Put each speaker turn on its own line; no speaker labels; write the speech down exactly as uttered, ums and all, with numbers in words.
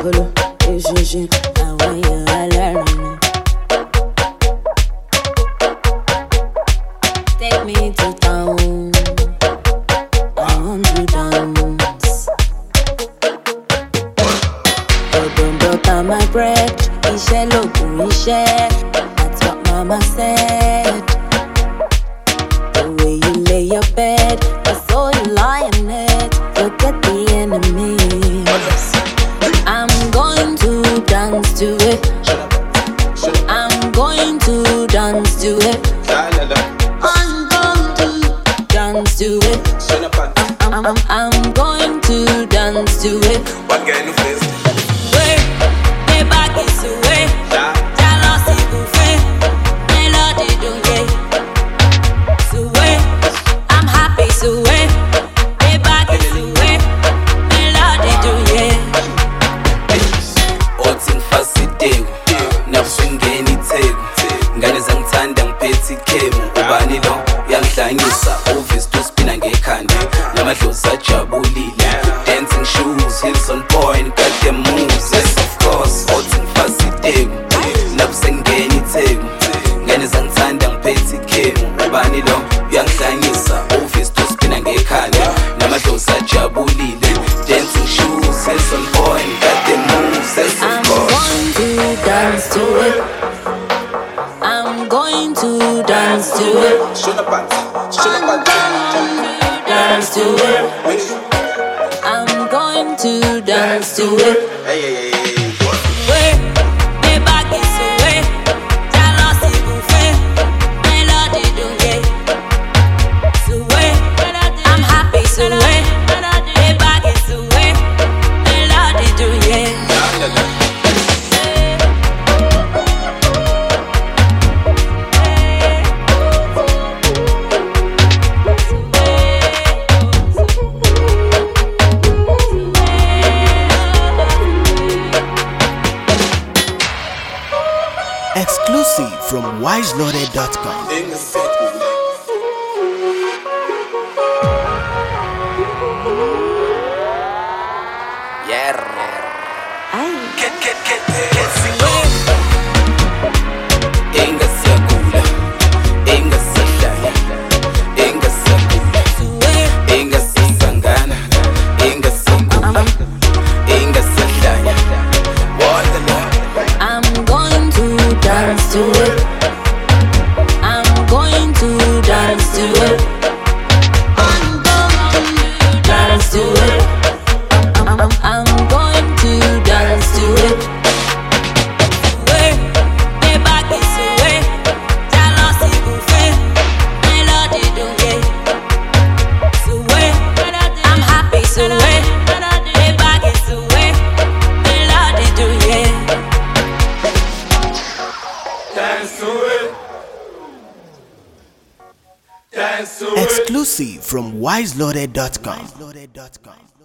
Jabalo, Ishishin, I want you to learn. Take me to town, I want to dance. Oh, don't butter my bread, Ishe loku Ishe. That's what mama said. The way you lay your bed, I saw you lie on it. Forget the enemy. I'm going to dance to it. I'm going to dance to it. I'm going to dance to it. I'm, I'm, I'm going to dance to it.
What kind of face?
Way, way back is away. Jealousy buffet, melody don't get. So way, I'm happy so way. Way back is away. Melody don't get.
Othi ngifasiteko nabusungeni itheko ngane zangithanda ngiphethe ikhemu ubani lo yangihlangisa obvious to spina ngekhanda namadlozi ajabulile dancing shoes heels on point got them moves yes of course othi ngifasiteko nabusungeni itheko ngane zangithanda ngiphethe ikhemu ubani lo yangihlangisa obvious to spina ngekhanda namadlozi ajabulile dancing shoes heels on point got them moves yes of course.
Dance to it. I'm going to dance to it.
Show the pants, show the pants.
Dance to it. I'm going to dance to it.
Hey, hey, hey, hey.
Way, way back is away. Jealousy buffet, melody don't get. So way, I'm happy so way. Way back is away. Melody don't get.
Exclusive from wise loaded dot com.
Yeah. Get, get, get, get, Inga siagula, inga sihlaya, inga siagula, inga sisangana, inga sigula, inga sihlaya.
I'm going to dance to it. I'm going to dance to it. I'm going to dance to it. I'm, I'm, I'm going to dance to it. Way, way back is away. Jealousy buffet, melody don't get. So way, I'm happy so way. Way back is away. Melody don't get.
Dance to it. Dance to it.
Exclusive from wise loaded dot com.